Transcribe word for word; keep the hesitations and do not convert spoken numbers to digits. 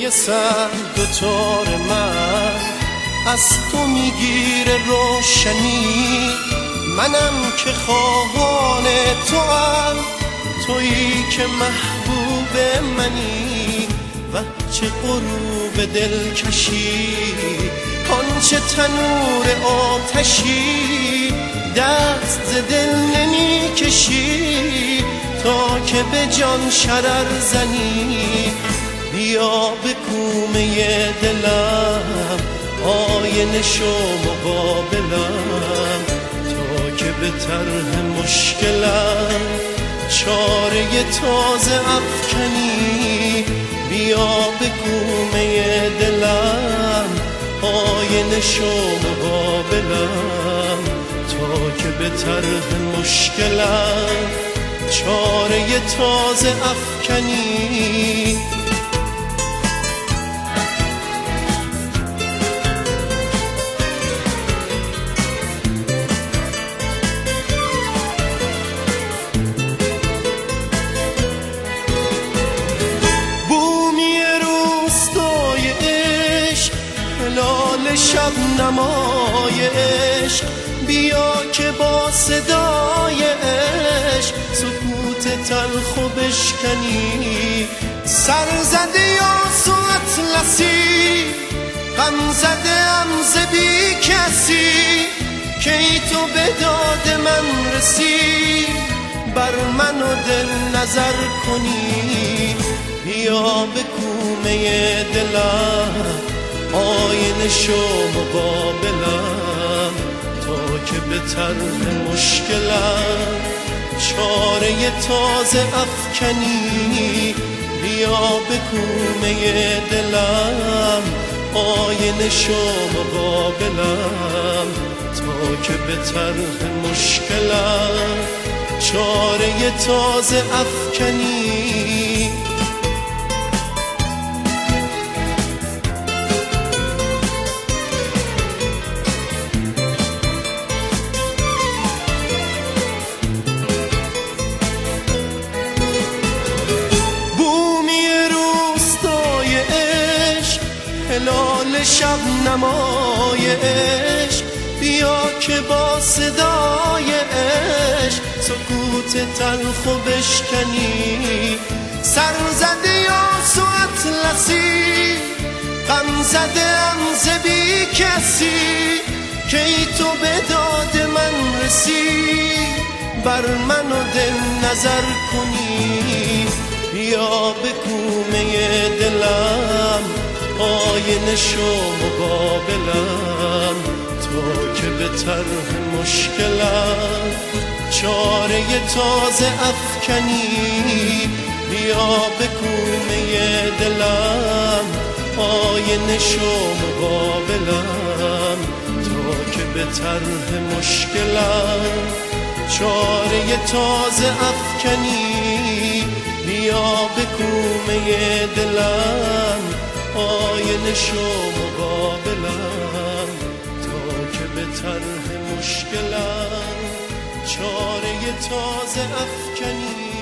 روی سر دوتار من از تو میگیره روشنی، منم که خواهان تو هم، تویی که محبوب منی. و چه غروب دلکشی، آنچه تنور آتشی، دست ز دل نمی کشی تا که به جان شرر زنی. بیا به کومه دلم، آینه شو مقابلم، تا که به طرح مشکلم چاره تازه افکنی. بیا به کومه دلم، آینه شو مقابلم، تا که به طرح مشکلم چاره تازه افکنی. شب نمای عشق، بیا که با صدای عشق سکوت تلخ و بشکنی. سر زده یاس و اطلسی، غم زده ام ز بی کسی، کی تو به داد من رسی، بر من و دل نظر کنی. بیا به کومه دلم، آینه شو مقابلم، تا که به طرح مشکلم چاره تازه افکنی. بیا به کومه دلم، آینه شو مقابلم، تا که به طرح مشکلم چاره تازه افکنی. هلال شب نمای عشق، بیا که با صدای عشق سکوت تلخ و بشکنی. سر زده یاس و اطلسی، غم زده ام ز بی کسی، کی تو به داد من رسی، بر من و دل نظر کنی. بیا به کومه دلم، آینه شو مقابلم، تا که به طرح مشکلم چاره تازه افکنی. بیا به کومه دلم، آینه شو مقابلم، تا که به طرح مشکلم چاره تازه افکنی. بیا به کومه دلم، آینه شو مقابلم، تا که به طرح مشکلم چاره تازه افکنی.